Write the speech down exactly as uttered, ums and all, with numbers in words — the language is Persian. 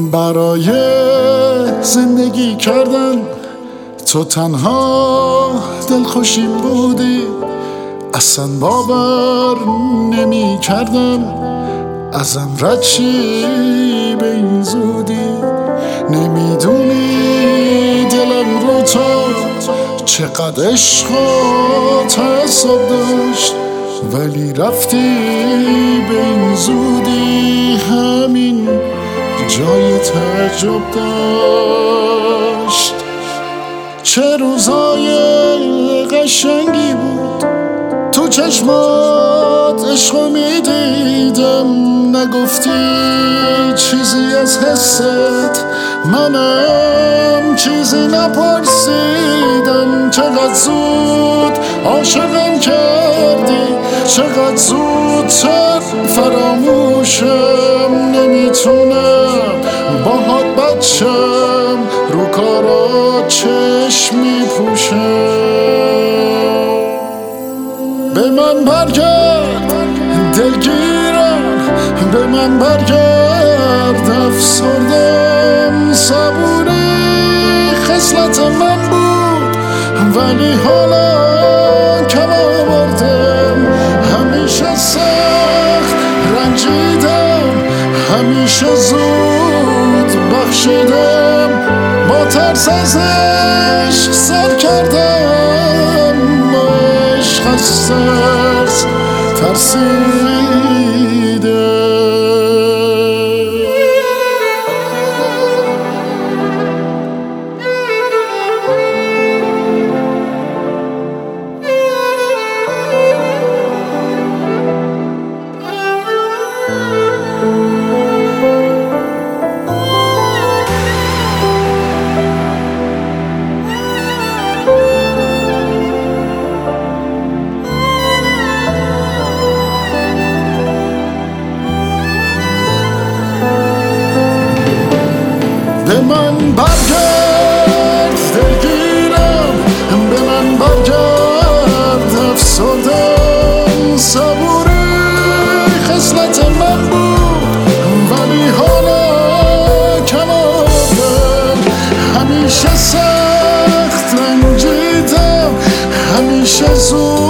برای زندگی کردن تو تنها دلخوشیم بودی، اصلا باور نمی کردم ازم رد چی به این زودی. نمیدونی دلم رو تو چقدر عشق و تعصب داشت، ولی رفتی به این زودی، همین جای تعجب داشت. چه روزای قشنگی بود تو چشمات عشقو میدیدم، نگفتی چیزی از حست، منم چیزی نپرسیدم. چقدر زود عاشقم کردی، چقدر زودتر فراموشم، نمیتونم باهات بچم، رو کارا چشم میپوشم. به من برگرد دلگیرم، به من برگرد افسردم، صبوری خصلت من بود ولی حالا کم آوردم. همیشه سخت رنجیدم، همیشه زود بخشیدم، با ترس از عشق سر کردم، با عشق از ترس ترسیدم. به من برگرد دلگیرم، به من برگرد افسردم، صبوری خصلت من بود ولی حالا کم آوردم. همیشه سخت رنجیدم، همیشه زود